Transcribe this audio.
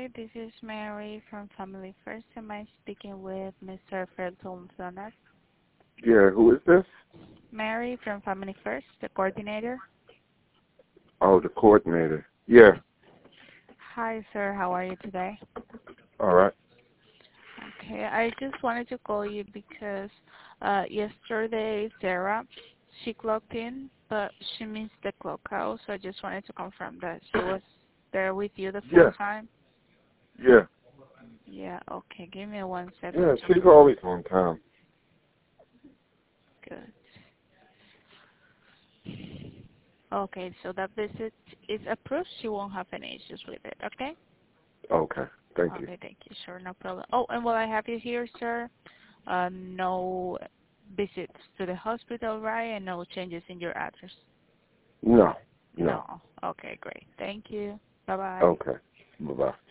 this is Mary from Family First. Am I speaking with Mr. Felton Zonas? Yeah, who is this? Mary from Family First, the coordinator. Oh, the coordinator. Yeah. Hi, sir. How are you today? All right. Okay, I just wanted to call you because yesterday Sarah, she clocked in, but she missed the clock out, so I just wanted to confirm that she was there with you the full Yeah. time. Yeah. Yeah, okay. Give me 1 Yeah, second. she's always on time. Good. Okay, so that visit is approved. She won't have any issues with it, okay? Okay. Thank you. Okay, thank you. Sure, no problem. Oh, and while I have you here, sir, no visits to the hospital, right? And no changes in your address? No. No. Okay, great. Thank you. Bye-bye. Okay. Bye-bye.